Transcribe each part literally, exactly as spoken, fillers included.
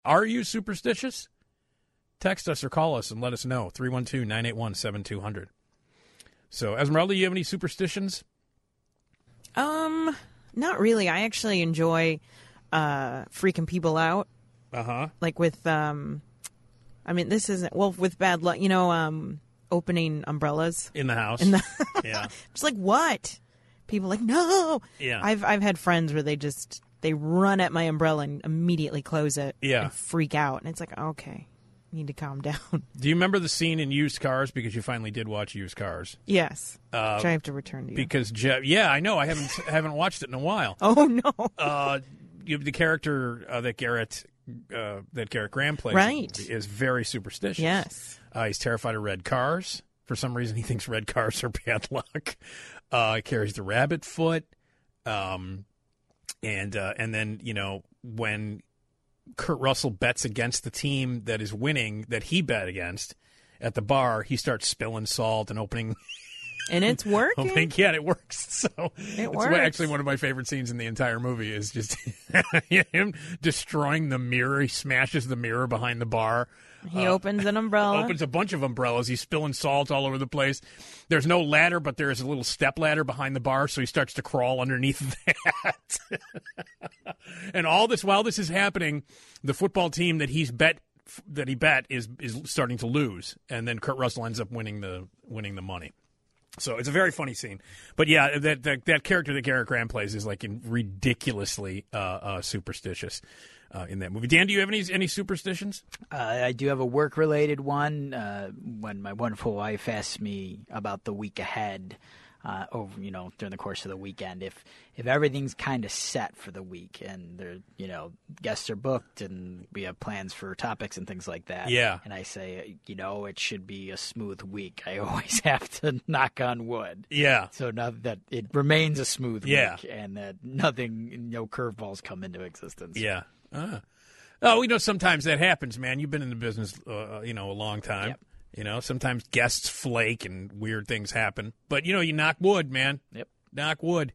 Are you superstitious? Text us or call us and let us know. three one two, nine eight one, seven two zero zero. So, Esmeralda, you have any superstitions? Um, not really. I actually enjoy uh, freaking people out. Uh-huh. Like with, um, I mean, this isn't, well, with bad luck, you know, um, opening umbrellas. In the house. In the Yeah. Just like, what? People like, no. Yeah. I've I've had friends where they just, they run at my umbrella and immediately close it. Yeah. And freak out. And it's like, okay. Need to calm down. Do you remember the scene in Used Cars? Because you finally did watch Used Cars. Yes, uh, which I have to return to you. Because Jeff, yeah, I know. I haven't haven't watched it in a while. Oh no! Uh, you, the character uh, that Garrett uh, that Garrett Graham plays right. is very superstitious. Yes, uh, he's terrified of red cars. For some reason, he thinks red cars are bad luck. Uh, he carries the rabbit foot, um, and uh, and then you know when Kurt Russell bets against the team that is winning that he bet against at the bar, he starts spilling salt and opening. And it's working. opening, yeah, it works. So it it's works. Actually, one of my favorite scenes in the entire movie is just him destroying the mirror. He smashes the mirror behind the bar. He uh, opens an umbrella. Opens a bunch of umbrellas. He's spilling salt all over the place. There's no ladder, but there is a little step ladder behind the bar, so he starts to crawl underneath that. And all this, while this is happening, the football team that he's bet that he bet is is starting to lose, and then Kurt Russell ends up winning the winning the money. So it's a very funny scene. But yeah, that that, that character that Garrett Graham plays is like in ridiculously uh, uh, superstitious. Uh, in that movie. Dan, do you have any any superstitions? Uh, I do have a work-related one. Uh, when my wonderful wife asked me about the week ahead, uh, over you know during the course of the weekend, if if everything's kind of set for the week and there you know guests are booked and we have plans for topics and things like that. Yeah. And I say, you know, it should be a smooth week. I always have to knock on wood. Yeah. So now that it remains a smooth yeah. week and that nothing, no curveballs come into existence. Yeah. Ah. Oh, you know, sometimes that happens, man. You've been in the business, uh, you know, a long time. Yep. You know, sometimes guests flake and weird things happen. But, you know, you knock wood, man. Yep. Knock wood.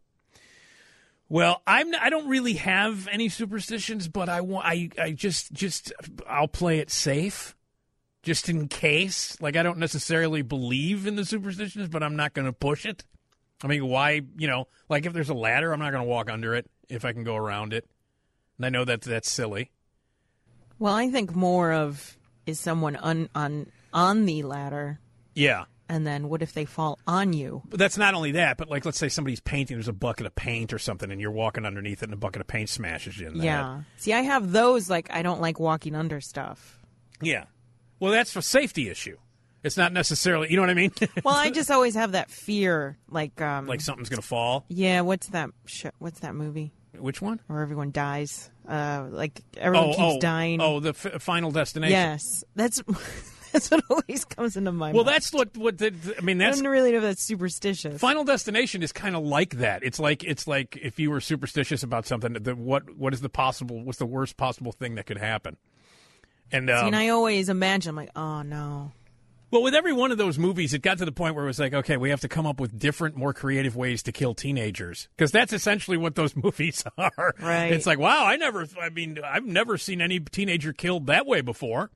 Well, I'm I don't really have any superstitions, but I want I, I just just I'll play it safe just in case. Like I don't necessarily believe in the superstitions, but I'm not going to push it. I mean, why, you know, like if there's a ladder, I'm not going to walk under it if I can go around it. And I know that that's silly. Well, I think more of is someone un, on on the ladder. Yeah. And then what if they fall on you? But that's not only that, but like let's say somebody's painting, there's a bucket of paint or something, and you're walking underneath it and a bucket of paint smashes you in the Yeah. head. See, I have those, like, I don't like walking under stuff. Yeah. Well, that's a safety issue. It's not necessarily, you know what I mean? Well, I just always have that fear, like... Um, like something's going to fall? Yeah, what's that sh- What's that movie? Which one? Where everyone dies. Uh, like, everyone oh, keeps oh, dying. Oh, the f- Final Destination. Yes. That's... That's what always comes into my well, mind. Well, that's what. What the, I mean, that's. I don't really know if that's superstitious. Final Destination is kind of like that. It's like it's like if you were superstitious about something, the, what what is the possible? What's the worst possible thing that could happen? And, um, See, and I always imagine, I'm like, oh no. Well, with every one of those movies, it got to the point where it was like, okay, we have to come up with different, more creative ways to kill teenagers because that's essentially what those movies are. Right. It's like, wow, I never. I mean, I've never seen any teenager killed that way before.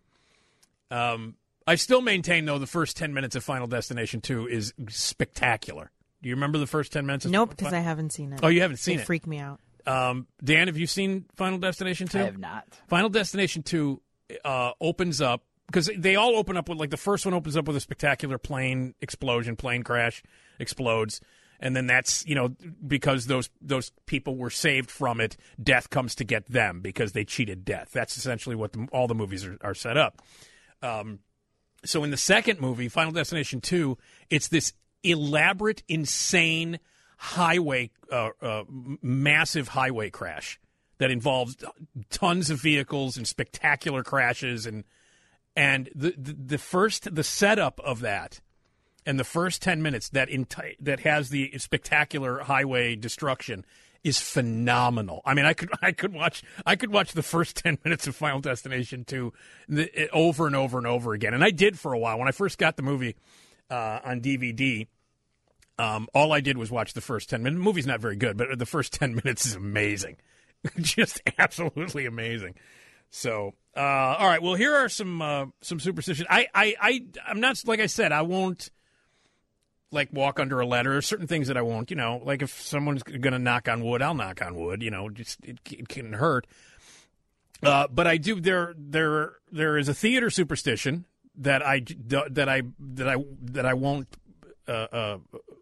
Um. I still maintain, though, the first ten minutes of Final Destination two is spectacular. Do you remember the first ten minutes? Of Nope, because I haven't seen it. Oh, you haven't seen they it? Freak me out. Um, Dan, have you seen Final Destination two? I have not. Final Destination two uh, opens up, because they all open up with, like, the first one opens up with a spectacular plane explosion, plane crash, explodes. And then that's, you know, because those those people were saved from it, death comes to get them because they cheated death. That's essentially what the, all the movies are, are set up. Um So in the second movie, Final Destination two, it's this elaborate, insane highway, uh, uh, massive highway crash that involves tons of vehicles and spectacular crashes, and and the the, the first the setup of that, and the first ten minutes that enti- that has the spectacular highway destruction is phenomenal. I mean, I could I could watch I could watch the first ten minutes of Final Destination two the, over and over and over again, and I did for a while when I first got the movie uh, on D V D. Um, all I did was watch the first ten minutes. The movie's not very good, but the first ten minutes is amazing, just absolutely amazing. So Uh, all right. Well, here are some uh, some superstitions. I, I, I, I'm not, like I said, I won't, like, walk under a ladder. There's certain things that I won't, you know, like if someone's going to knock on wood, I'll knock on wood, you know, just it, it can hurt. Uh, but I do, there, there, there is a theater superstition that I, that I, that I, that I won't uh, uh,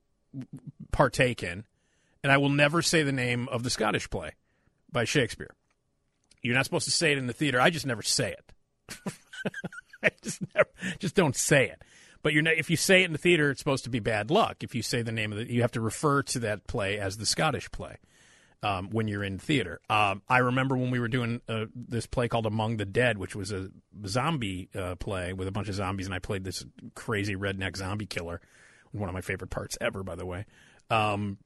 partake in, and I will never say the name of the Scottish play by Shakespeare. You're not supposed to say it in the theater. I just never say it. I just never, just don't say it. But you're not, if you say it in the theater, it's supposed to be bad luck. If you say the name of it, you have to refer to that play as the Scottish play um, when you're in theater. Um, I remember when we were doing uh, this play called Among the Dead, which was a zombie uh, play with a bunch of zombies, and I played this crazy redneck zombie killer. One of my favorite parts ever, by the way. Um,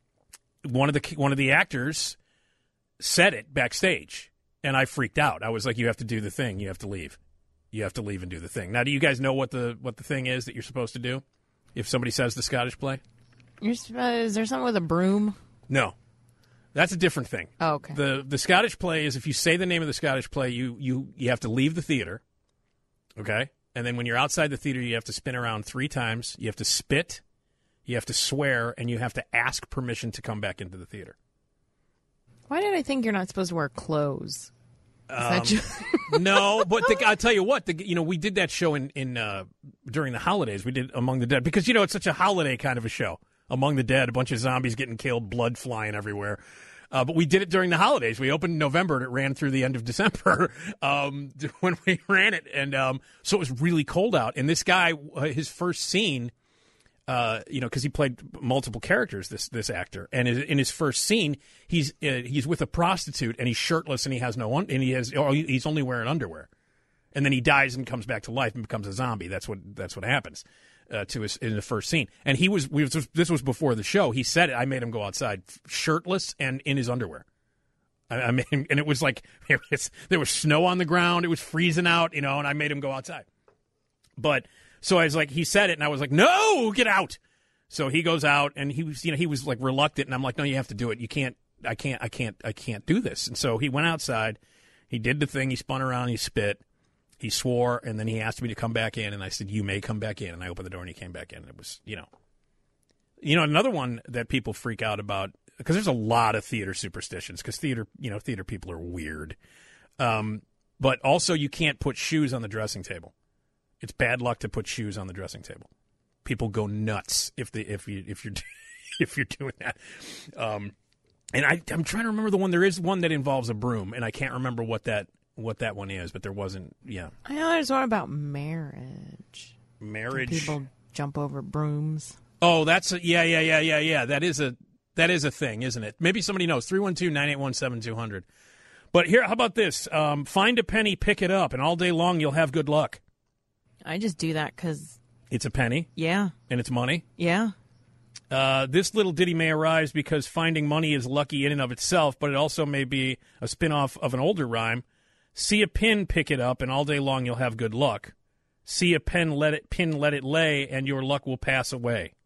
one of the one of the actors said it backstage. And I freaked out. I was like, you have to do the thing. You have to leave. You have to leave and do the thing. Now, do you guys know what the what the thing is that you're supposed to do if somebody says the Scottish play? You're, uh, is there something with a broom? No. That's a different thing. Oh, okay. The the Scottish play is if you say the name of the Scottish play, you, you, you have to leave the theater, okay? And then when you're outside the theater, you have to spin around three times. You have to spit, you have to swear, and you have to ask permission to come back into the theater. Why did I think you're not supposed to wear clothes? Um, no, but the, I'll tell you what, the, you know, we did that show in, in uh, during the holidays. We did Among the Dead because, you know, it's such a holiday kind of a show. Among the Dead, a bunch of zombies getting killed, blood flying everywhere. Uh, but we did it during the holidays. We opened in November and it ran through the end of December um, when we ran it. And um, so it was really cold out. And this guy, uh, his first scene, Uh, you know, because he played multiple characters, this this actor, and in his first scene, he's uh, he's with a prostitute, and he's shirtless, and he has no un- and he has oh, he's only wearing underwear, and then he dies and comes back to life and becomes a zombie. That's what that's what happens uh, to his in the first scene. And he was we was this was before the show. He said it. I made him go outside shirtless and in his underwear. I, I made him, and it was like it was, there was snow on the ground. It was freezing out, you know, and I made him go outside, but. So I was like, he said it, and I was like, no, get out. So he goes out, and he was, you know, he was like reluctant, and I'm like, no, you have to do it. You can't, I can't, I can't, I can't do this. And so he went outside, he did the thing, he spun around, he spit, he swore, and then he asked me to come back in, and I said, you may come back in. And I opened the door, and he came back in. And it was, you know, you know, another one that people freak out about, because there's a lot of theater superstitions, because theater, you know, theater people are weird. Um, but also you can't put shoes on the dressing table. It's bad luck to put shoes on the dressing table. People go nuts if they if you if you're if you're doing that. Um, and I I'm trying to remember the one. There is one that involves a broom, and I can't remember what that what that one is. But there wasn't. Yeah. I know there's one about marriage. Marriage. Can people jump over brooms. Oh, that's a, yeah yeah yeah yeah yeah. That is a that is a thing, isn't it? Maybe somebody knows. three one two, nine eight one, seven two zero zero. But here, how about this? Um, find a penny, pick it up, and all day long you'll have good luck. I just do that because... It's a penny. Yeah. And it's money. Yeah. Uh, this little ditty may arise because finding money is lucky in and of itself, but it also may be a spin-off of an older rhyme. See a pin, pick it up, and all day long you'll have good luck. See a pen, let it pin, let it lay, and your luck will pass away.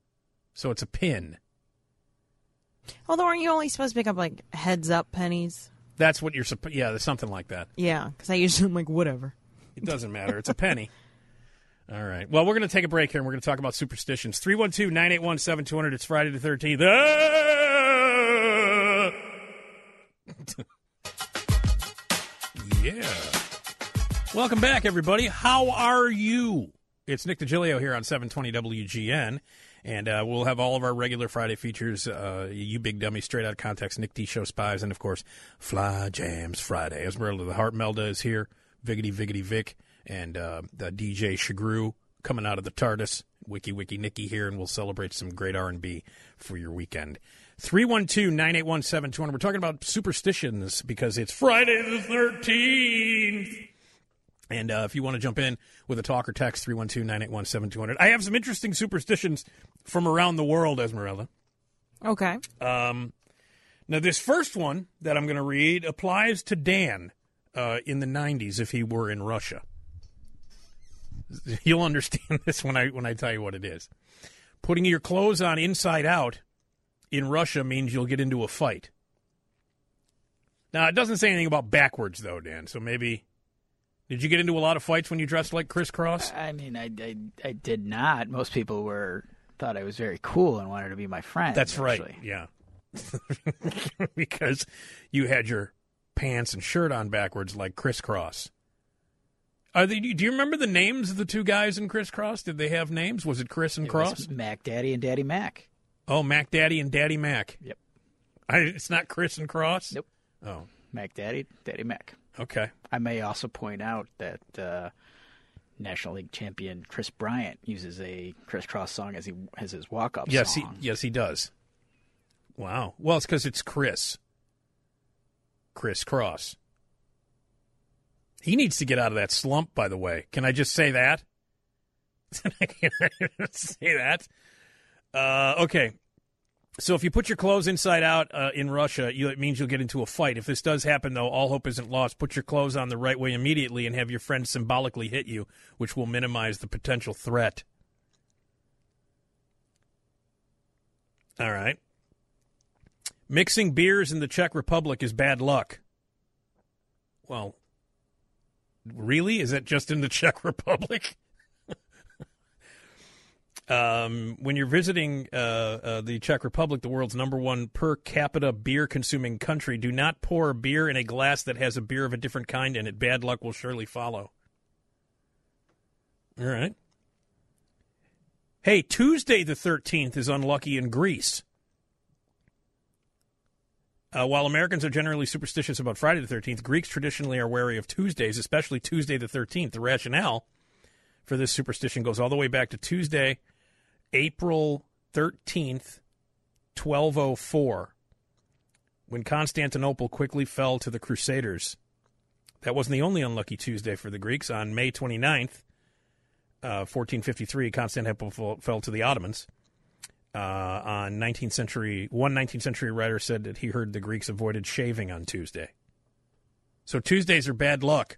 So it's a pin. Although aren't you only supposed to pick up, like, heads-up pennies? That's what you're supposed... Yeah, there's something like that. Yeah, because I usually am like, whatever. It doesn't matter. It's a penny. All right. Well, we're going to take a break here, and we're going to talk about superstitions. three one two, nine eight one, seven two zero zero. It's Friday the thirteenth. Ah! Yeah. Welcome back, everybody. How are you? It's Nick DiGilio here on seven twenty W G N, and uh, we'll have all of our regular Friday features, uh, You Big Dummy, Straight Out of Context, Nick D Show Spies, and, of course, Fly Jams Friday. Esmeralda the Heart Melda is here, Viggity Viggity Vic, and uh, the D J Shagru coming out of the TARDIS. Wiki Wiki Nicky here, and we'll celebrate some great R and B for your weekend. three one two, nine eight one, seven two zero zero. We're talking about superstitions because it's Friday the thirteenth. And uh, if you want to jump in with a talk or text, three one two, nine eight one, seven two zero zero. I have some interesting superstitions from around the world, Esmeralda. Okay. Um, now, this first one that I'm going to read applies to Dan uh, in the nineties if he were in Russia. You'll understand this when I when I tell you what it is. Putting your clothes on inside out in Russia means you'll get into a fight. Now, it doesn't say anything about backwards, though, Dan, so maybe Did you get into a lot of fights when you dressed like Criss Cross? I mean, I, I, I did not. Most people were thought I was very cool and wanted to be my friend. That's actually. right, yeah. Because you had your pants and shirt on backwards like Criss Cross. Are they, do you remember the names of the two guys in Criss Cross? Did they have names? Was it Chris and It Cross? was Mac Daddy and Daddy Mac. Oh, Mac Daddy and Daddy Mac. Yep. I, it's not Chris and Cross? Nope. Oh, Mac Daddy, Daddy Mac. okay. I may also point out that uh, National League champion Chris Bryant uses a Criss Cross song as he as his walk-up Yes, song. he yes he does. Wow. Well, it's because it's Chris. Criss Cross. He needs to get out of that slump, by the way. Can I just say that? Can I say that? Uh, okay. So if you put your clothes inside out uh, in Russia, you, it means you'll get into a fight. If this does happen, though, all hope isn't lost. Put your clothes on the right way immediately and have your friend symbolically hit you, which will minimize the potential threat. All right. Mixing beers in the Czech Republic is bad luck. Well, really? Is that just in the Czech Republic? um, when you're visiting uh, uh, the Czech Republic, the world's number one per capita beer-consuming country, do not pour a beer in a glass that has a beer of a different kind in it. Bad luck will surely follow. All right. Hey, Tuesday the thirteenth is unlucky in Greece. Uh, while Americans are generally superstitious about Friday the thirteenth, Greeks traditionally are wary of Tuesdays, especially Tuesday the thirteenth. The rationale for this superstition goes all the way back to Tuesday, April thirteenth, twelve oh four, when Constantinople quickly fell to the Crusaders. That wasn't the only unlucky Tuesday for the Greeks. On May twenty-ninth, uh, fourteen fifty-three, Constantinople fell to the Ottomans. Uh, on nineteenth century, one nineteenth century writer said that he heard the Greeks avoided shaving on Tuesday. So Tuesdays are bad luck.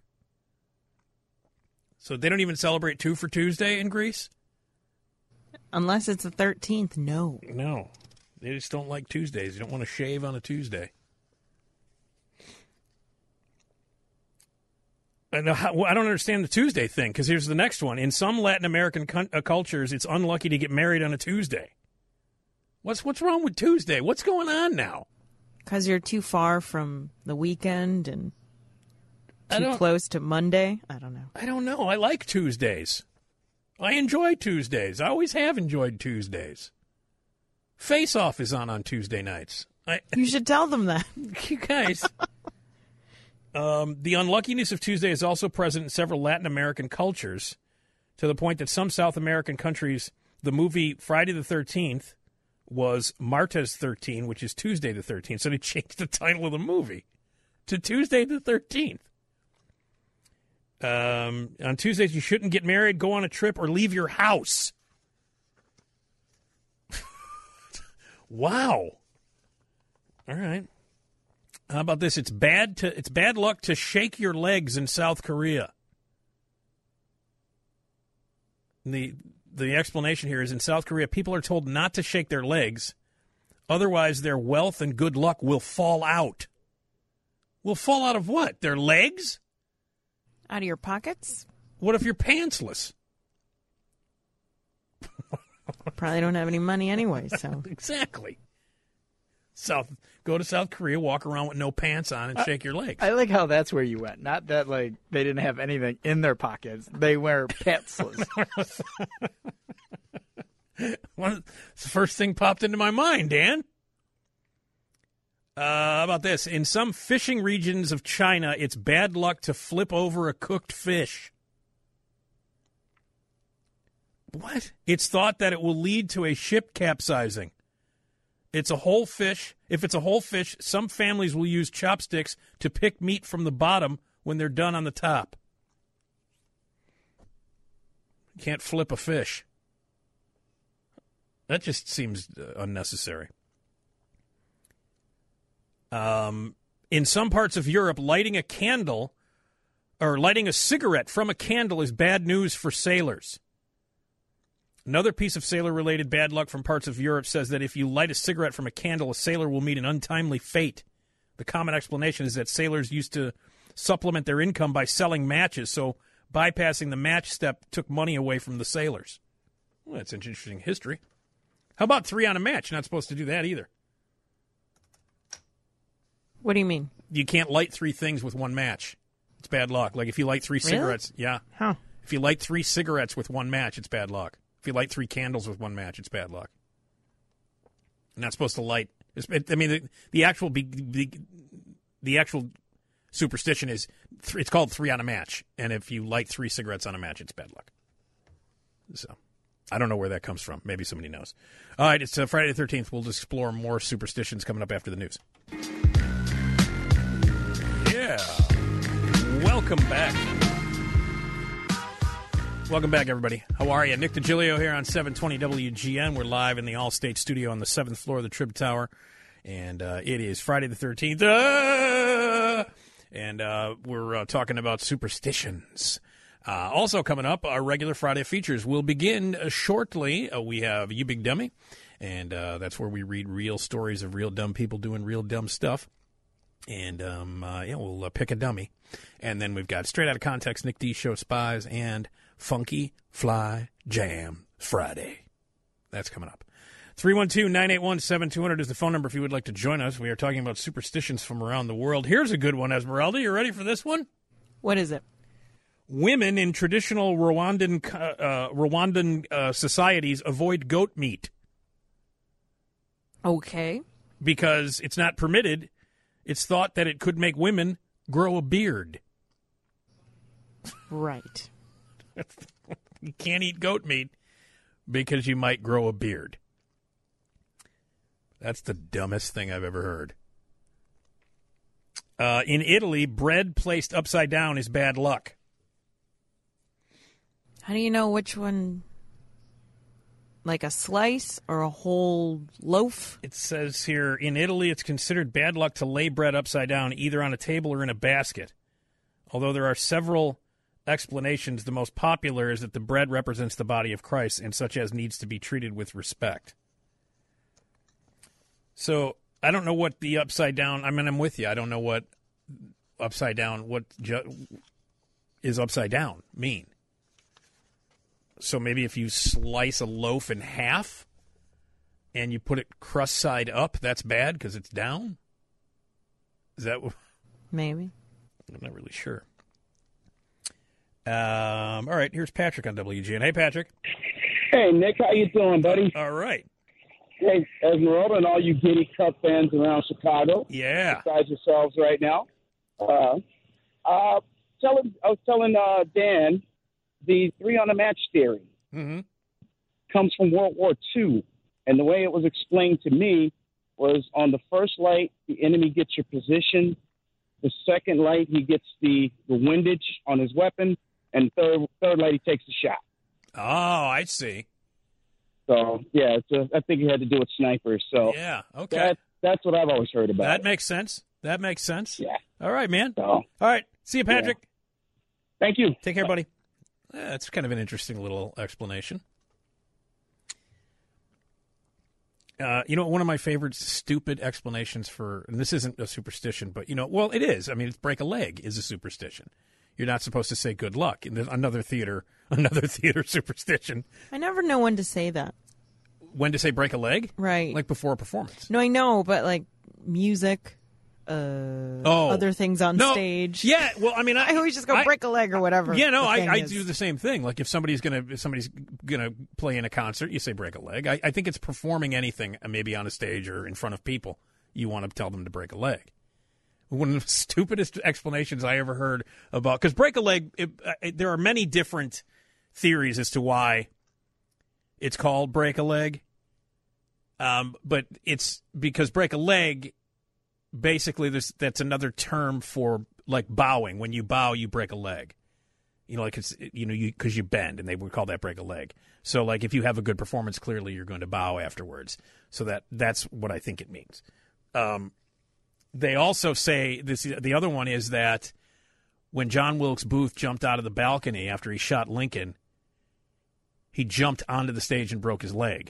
So they don't even celebrate two for Tuesday in Greece? Unless it's the thirteenth, no. No. They just don't like Tuesdays. You don't want to shave on a Tuesday. And how, I don't understand the Tuesday thing, because here's the next one. In some Latin American cu- uh, cultures, it's unlucky to get married on a Tuesday. What's what's wrong with Tuesday? What's going on now? Because you're too far from the weekend and I too don't- close to Monday. I don't know. I don't know. I like Tuesdays. I enjoy Tuesdays. I always have enjoyed Tuesdays. Face Off is on on Tuesday nights. I, You should tell them that. you guys. um, the unluckiness of Tuesday is also present in several Latin American cultures, to the point that some South American countries, the movie Friday the thirteenth was Martes thirteen, which is Tuesday the thirteenth. So they changed the title of the movie to Tuesday the thirteenth. Um, on Tuesdays, you shouldn't get married, go on a trip, or leave your house. Wow. All right. How about this? It's bad to it's bad luck to shake your legs in South Korea. The the explanation here is in South Korea, people are told not to shake their legs, otherwise their wealth and good luck will fall out. Will fall out of what? Their legs? Out of your pockets? What if you're pantsless? Probably don't have any money anyway, so. Exactly. South, go to South Korea, walk around with no pants on, and shake your legs. I like how that's where you went. Not that like they didn't have anything in their pockets. They wear pantsless. Well, it's the first thing popped into my mind, Dan. Uh, how about this? In some fishing regions of China, it's bad luck to flip over a cooked fish. What? It's thought that it will lead to a ship capsizing. It's a whole fish. If it's a whole fish, some families will use chopsticks to pick meat from the bottom when they're done on the top. You can't flip a fish. That just seems uh, unnecessary. Um, in some parts of Europe, lighting a candle or lighting a cigarette from a candle is bad news for sailors. Another piece of sailor-related bad luck from parts of Europe says that if you light a cigarette from a candle, a sailor will meet an untimely fate. The common explanation is that sailors used to supplement their income by selling matches, so bypassing the match step took money away from the sailors. Well, that's an interesting history. How about three on a match? You're not supposed to do that either. What do you mean? You can't light three things with one match. It's bad luck. Like if you light three Really? cigarettes, yeah. Huh. If you light three cigarettes with one match, it's bad luck. If you light three candles with one match, it's bad luck. You're not supposed to light. I mean, the, the actual the, the, the actual superstition is th- it's called three on a match, and if you light three cigarettes on a match, it's bad luck. So, I don't know where that comes from. Maybe somebody knows. All right, it's uh, Friday the thirteenth. We'll explore more superstitions coming up after the news. Yeah. Welcome back. Welcome back, everybody. How are you? Nick DiGilio here on seven twenty W G N. We're live in the Allstate studio on the seventh floor of the Trib Tower, and uh, it is Friday the thirteenth. Ah! And uh, we're uh, talking about superstitions. Uh, also coming up, our regular Friday features will begin uh, shortly. Uh, we have You Big Dummy, and uh, that's where we read real stories of real dumb people doing real dumb stuff. And, um, uh, yeah, we'll uh, pick a dummy. And then we've got Straight Out of Context, Nick D Show Spies, and Funky Fly Jam Friday. That's coming up. three one two, nine eight one, seven two zero zero is the phone number if you would like to join us. We are talking about superstitions from around the world. Here's a good one, Esmeralda. You ready for this one? What is it? Women in traditional Rwandan uh, Rwandan uh, societies avoid goat meat. Okay. Because it's not permitted. It's thought that it could make women grow a beard. Right. You can't eat goat meat because you might grow a beard. That's the dumbest thing I've ever heard. Uh, in Italy, bread placed upside down is bad luck. How do you know which one? Like a slice or a whole loaf? It says here, in Italy, it's considered bad luck to lay bread upside down, either on a table or in a basket. Although there are several explanations, the most popular is that the bread represents the body of Christ and such as needs to be treated with respect. So I don't know what the upside down, I mean, I'm with you. I don't know what upside down, what ju- is upside down mean. So maybe if you slice a loaf in half and you put it crust side up, that's bad because it's down? Is that what? Maybe. I'm not really sure. Um, all right, here's Patrick on W G N. Hey, Patrick. Hey, Nick, how you doing, buddy? All right. Hey, Esmeralda and all you Giddy Cup fans around Chicago. Yeah. Besides yourselves right now. Uh, uh, telling, I was telling uh, Dan, the three on a match theory mm-hmm. comes from World War Two. And the way it was explained to me was on the first light, the enemy gets your position. The second light, he gets the, the windage on his weapon. And third, third light, he takes the shot. Oh, I see. So, yeah, it's a, I think it had to do with snipers. So yeah, okay. That, that's what I've always heard about. That it. makes sense. That makes sense. Yeah. All right, man. So, all right. See you, Patrick. Yeah. Thank you. Take care, buddy. Yeah, that's kind of an interesting little explanation. Uh, you know, one of my favorite stupid explanations for, and this isn't a superstition, but, you know, well, it is. I mean, it's break a leg is a superstition. You're not supposed to say good luck. And there's another theater, another theater superstition. I never know when to say that. When to say break a leg? Right. Like before a performance. No, I know, but like music, uh, oh. other things on no. stage. Yeah, well, I mean, I, I always just go I, break a leg or whatever. Yeah, no, I, I is. do the same thing. Like if somebody's gonna if somebody's gonna play in a concert, you say break a leg. I, I think it's performing anything, maybe on a stage or in front of people. You want to tell them to break a leg. One of the stupidest explanations I ever heard about because break a leg. It, it, there are many different theories as to why it's called break a leg. Um, but it's because break a leg. Basically, this that's another term for like bowing. When you bow, you break a leg. You know, like it's you know you because you bend, and they would call that break a leg. So, like if you have a good performance, clearly you're going to bow afterwards. So that that's what I think it means. Um, they also say this. The other one is that when John Wilkes Booth jumped out of the balcony after he shot Lincoln, he jumped onto the stage and broke his leg.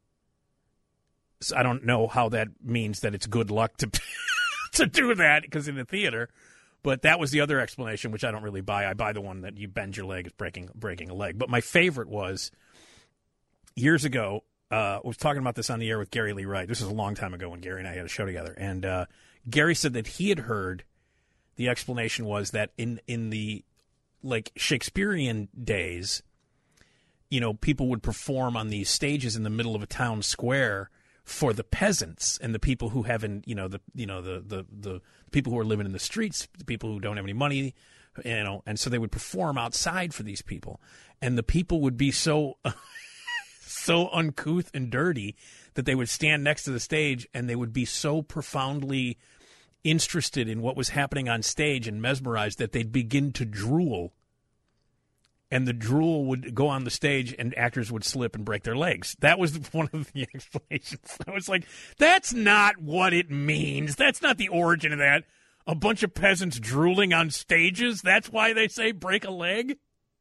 So I don't know how that means that it's good luck to to do that because in the theater, But that was the other explanation, which I don't really buy. I buy the one that you bend your leg is breaking breaking a leg. But my favorite was years ago. Uh, I was talking about this on the air with Gary Lee Wright. This was a long time ago when Gary and I had a show together, and uh, Gary said that he had heard the explanation was that in in the like Shakespearean days, you know, people would perform on these stages in the middle of a town square for the peasants and the people who haven't, you know, the you know the the the people who are living in the streets, the people who don't have any money, you know, and so they would perform outside for these people, and the people would be so so uncouth and dirty that they would stand next to the stage and they would be so profoundly interested in what was happening on stage and mesmerized that they'd begin to drool, and the drool would go on the stage and actors would slip and break their legs. That was one of the explanations. I was like, that's not what it means. That's not the origin of that. A bunch of peasants drooling on stages, that's why they say break a leg?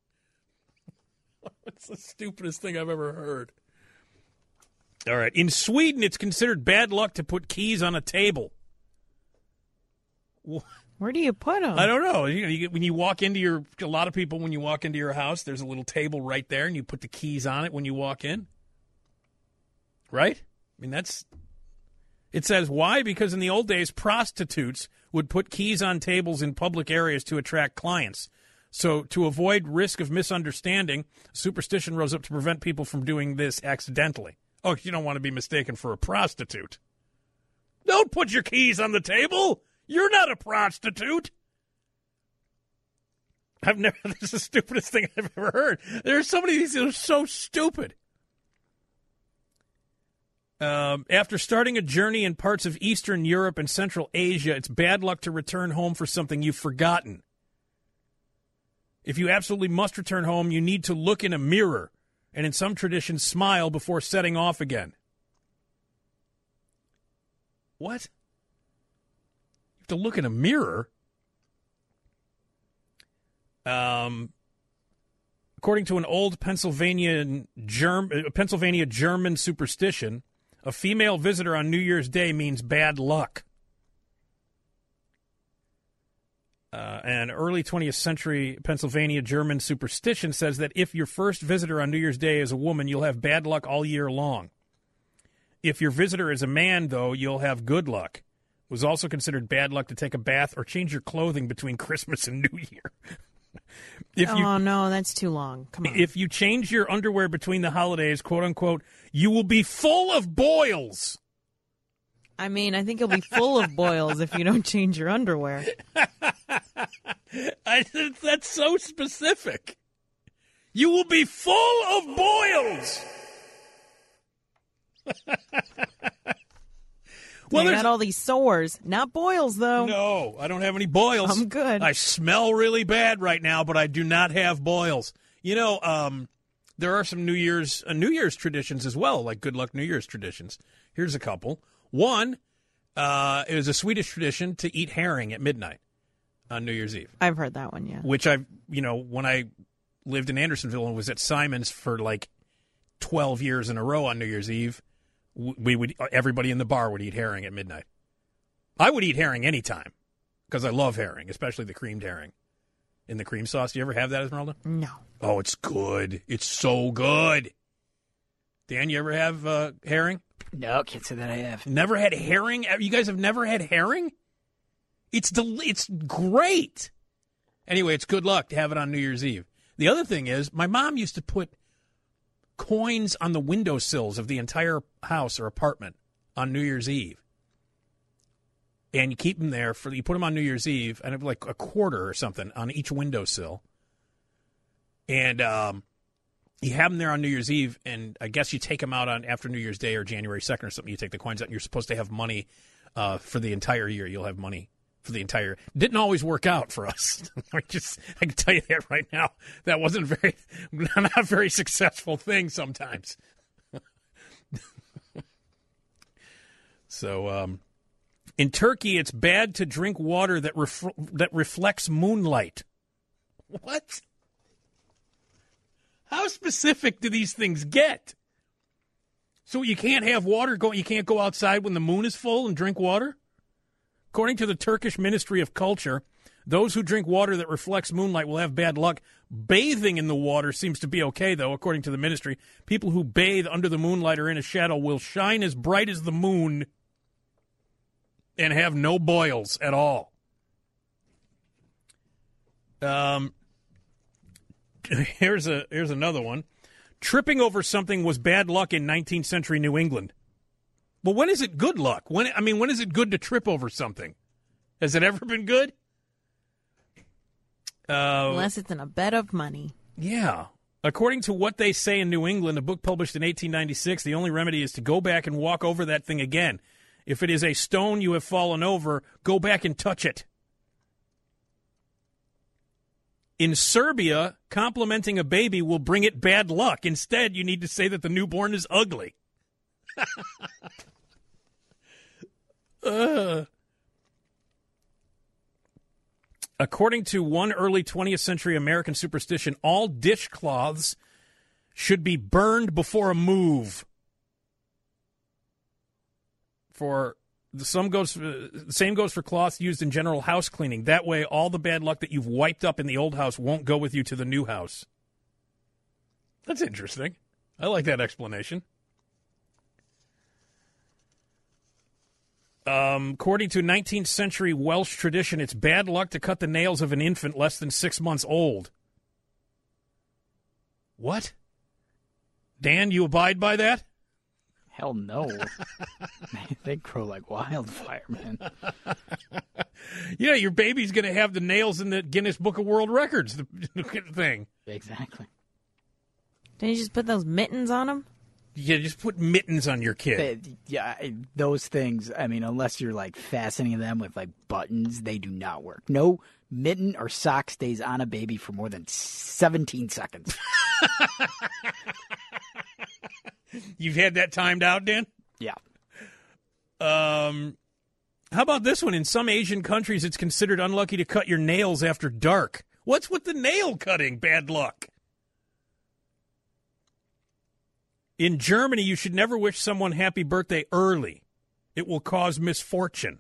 It's the stupidest thing I've ever heard. All right. In Sweden, it's considered bad luck to put keys on a table. Where do you put them? I don't know. You know, you get, when you walk into your, a lot of people, when you walk into your house, there's a little table right there, and you put the keys on it when you walk in. Right? I mean, that's, it says why? Because in the old days, prostitutes would put keys on tables in public areas to attract clients. So to avoid risk of misunderstanding, superstition rose up to prevent people from doing this accidentally. Oh, you don't want to be mistaken for a prostitute. Don't put your keys on the table. You're not a prostitute. I've never, this is the stupidest thing I've ever heard. There's so many of these that are so stupid. Um, after starting a journey in parts of Eastern Europe and Central Asia, it's bad luck to return home for something you've forgotten. If you absolutely must return home, you need to look in a mirror and, in some traditions, smile before setting off again. What? You have to look in a mirror? Um, according to an old Pennsylvania, Germ- Pennsylvania German superstition, a female visitor on New Year's Day means bad luck. Uh, an early twentieth century Pennsylvania German superstition says that if your first visitor on New Year's Day is a woman, you'll have bad luck all year long. If your visitor is a man, though, you'll have good luck. It was also considered bad luck to take a bath or change your clothing between Christmas and New Year. if oh, you, no, that's too long. Come on. If you change your underwear between the holidays, quote unquote, you will be full of boils. I mean, I think you'll be full of boils if you don't change your underwear. I, that's so specific. You will be full of boils. Well, you got all these sores, not boils, though. No, I don't have any boils. I'm good. I smell really bad right now, but I do not have boils. You know, um, there are some New Year's uh, New Year's traditions as well, like good luck New Year's traditions. Here's a couple. One, uh, it was a Swedish tradition to eat herring at midnight on New Year's Eve. I've heard that one, yeah. Which I, you know, when I lived in Andersonville and was at Simon's for like twelve years in a row on New Year's Eve, we would everybody in the bar would eat herring at midnight. I would eat herring anytime because I love herring, especially the creamed herring in the cream sauce. Do you ever have that, Esmeralda? No. Oh, it's good. It's so good. Dan, you ever have uh, herring? No, can't say that I have. Never had herring? You guys have never had herring? It's del- It's great. Anyway, it's good luck to have it on New Year's Eve. The other thing is, my mom used to put coins on the windowsills of the entire house or apartment on New Year's Eve. And you keep them there for, you put them on New Year's Eve, and it like a quarter or something on each windowsill. And um, you have them there on New Year's Eve, and I guess you take them out on after New Year's Day or January second or something. You take the coins out, and you're supposed to have money uh, for the entire year. You'll have money for the entire. Didn't always work out for us. I just I can tell you that right now. That wasn't very not a very successful thing sometimes. So um, in Turkey, it's bad to drink water that ref- that reflects moonlight. What? How specific do these things get? So you can't have water go. You can't go outside when the moon is full and drink water? According to the Turkish Ministry of Culture, Those who drink water that reflects moonlight will have bad luck. Bathing in the water seems to be okay, though, according to the ministry. People who bathe under the moonlight or in a shadow will shine as bright as the moon and have no boils at all. Um, here's a here's another one. Tripping over something was bad luck in nineteenth century New England. Well, when is it good luck? When I mean, when is it good to trip over something? Has it ever been good? Uh, Unless it's in a bed of money. Yeah. According to What They Say in New England, a book published in eighteen ninety-six, the only remedy is to go back and walk over that thing again. If it is a stone you have fallen over, go back and touch it. In Serbia, complimenting a baby will bring it bad luck. Instead, you need to say that the newborn is ugly. uh. According to one early twentieth century American superstition, all dishcloths should be burned before a move. For the some goes, uh, the same goes for cloths used in general house cleaning. That way, all the bad luck that you've wiped up in the old house won't go with you to the new house. That's interesting. I like that explanation. Um, according to nineteenth century Welsh tradition, it's bad luck to cut the nails of an infant less than six months old. What? Dan, you abide by that? Hell no. They grow like wildfire, man. Yeah, your baby's going to have the nails in the Guinness Book of World Records the thing. Exactly. Didn't you just put those mittens on them? Yeah, just put mittens on your kid. They- yeah, I- those things, I mean, unless you're like fastening them with like buttons, they do not work. No mitten or sock stays on a baby for more than seventeen seconds. You've had that timed out, Dan? Yeah. Um, how about this one? In some Asian countries, it's considered unlucky to cut your nails after dark. What's with the nail cutting? Bad luck. In Germany, you should never wish someone happy birthday early. It will cause misfortune.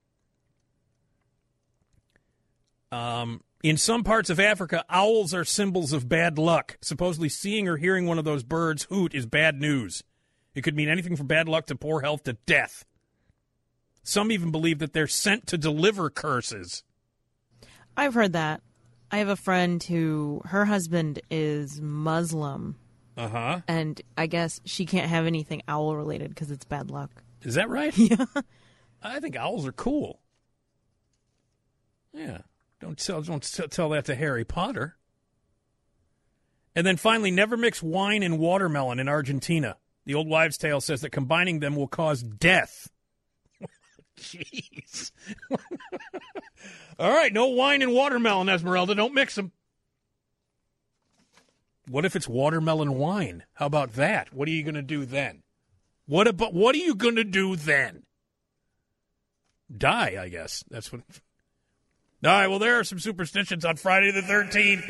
Um, in some parts of Africa, owls are symbols of bad luck. Supposedly seeing or hearing one of those birds hoot is bad news. It could mean anything from bad luck to poor health to death. Some even believe that they're sent to deliver curses. I've heard that. I have a friend who, her husband is Muslim. Uh-huh. And I guess she can't have anything owl-related because it's bad luck. Is that right? Yeah. I think owls are cool. Yeah. Don't tell, don't tell that to Harry Potter. And then finally, never mix wine and watermelon in Argentina. The old wives' tale says that combining them will cause death. Jeez. All right, no wine and watermelon, Esmeralda. Don't mix them. What if it's watermelon wine? How about that? What are you going to do then? What about what are you going to do then? Die, I guess. That's what. All right, well, there are some superstitions on Friday the thirteenth.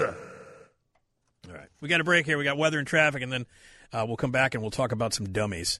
All right, we got a break here. We got weather and traffic, and then uh, we'll come back and we'll talk about some dummies.